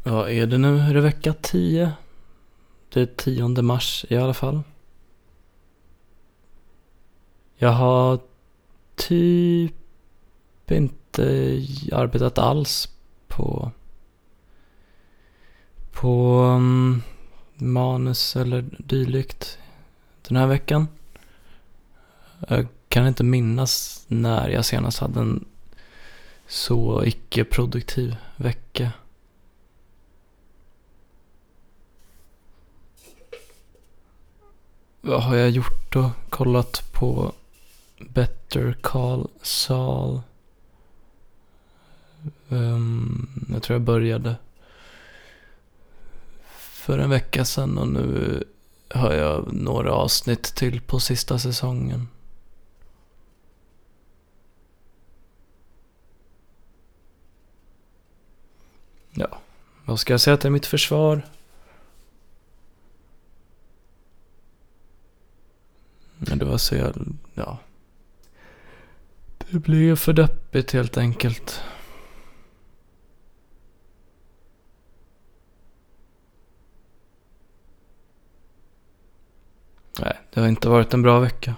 Ja, är det nu? Är det vecka 10? Det är 10 mars i alla fall. Jag har typ inte arbetat alls på manus eller dylikt den här veckan. Jag kan inte minnas när jag senast hade en så icke-produktiv vecka. Vad har jag gjort då? Kollat på Better Call Saul. Jag tror jag började för en vecka sedan och nu har jag några avsnitt till på sista säsongen. Ja, vad ska jag säga till mitt försvar? Det var så ja. Det blev för deppigt helt enkelt. Nej, det har inte varit en bra vecka.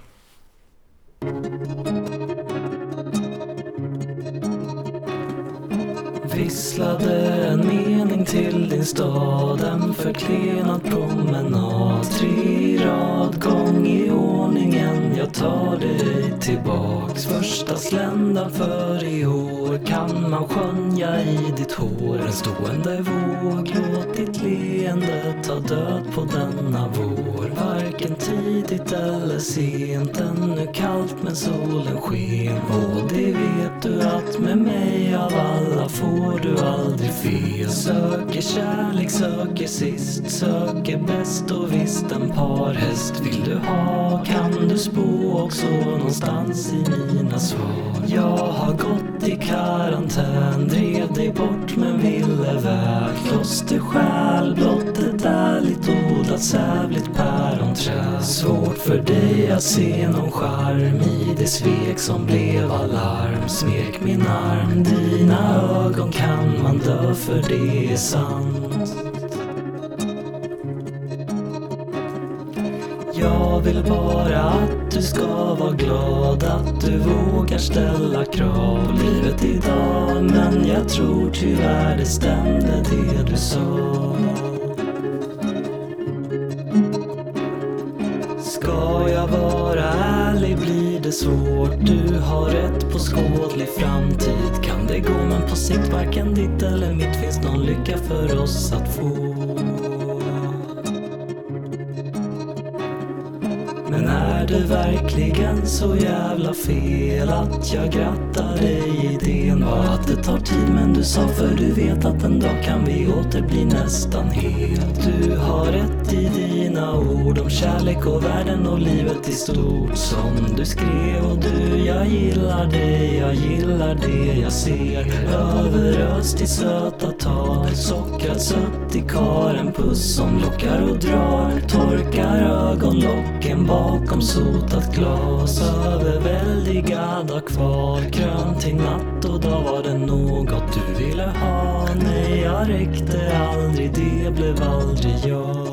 Visslade en mening till din stad, en förklenad promenad, 3 rad gång i ordningen, jag tar dig tillbaks. Första sländan för i år kan man skönja i ditt hår, en stående våg, låt ditt leende ta död på denna vår. Varken tidigt eller sent, ännu kallt men solen sken, och det vet du att med mig av alla får du aldrig fel. Söker kärlek, söker sist, söker bäst och visst en parhäst vill du ha, kan du spå också någonstans i mina svar. Jag har gått i karantän, drev dig bort men ville väl. Kloster själ, blott ett ärligt odlat sävligt päronträd. Svårt för dig att se någon charm i det svek som blev alarm. Smek min arm, dina ögon kan man dö för det är sant. Jag vill bara att du ska vara glad, att du vågar ställa krav på livet idag. Men jag tror tyvärr det stämde det du sa. Ska jag vara ärlig blir det svårt, du har rätt på skådlig framtid. Kan det gå men på sikt varken ditt eller mitt finns någon lycka för oss att få. Men är det verkligen så jävla fel att jag grattar dig i idén? Var att det tar tid men du sa för du vet att en dag kan vi åter bli nästan helt. Du har rätt i dina ord om kärlek och världen och livet i stort som du skrev. Och du, jag gillar det jag ser. Överöst i söta tal, sockrat sött i kar, en puss som lockar och drar. Torkar ögonlocken bakom sotat glas, överväldigad av kval. Krön till natt och då var det något du ville ha. Nej, jag räckte aldrig, det blev aldrig jag.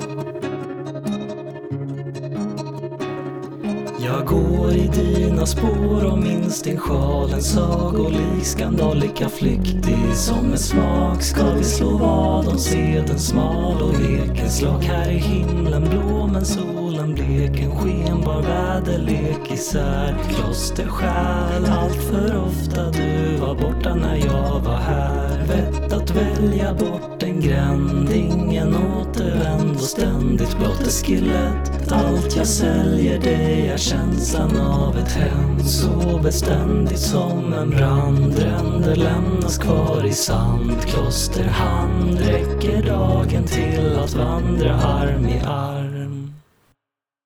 Jag går i dina spår och minns din sjal, en sagolik skandal lika flyktig som en smak. Ska vi slå vad om seden smal och leken slag här i himlen blå men solen blek, en skenbar väderlek isär. Kloster själ, allt för ofta du var borta när jag var här. Vett att välja bort en gränd, ingen återvändo, ständigt blott ett skelett. Allt jag säljer det är känslan av ett hem, så beständigt som en brand. Ränder lämnas kvar i sand, kloster hand räcker dagen till att vandra arm i arm.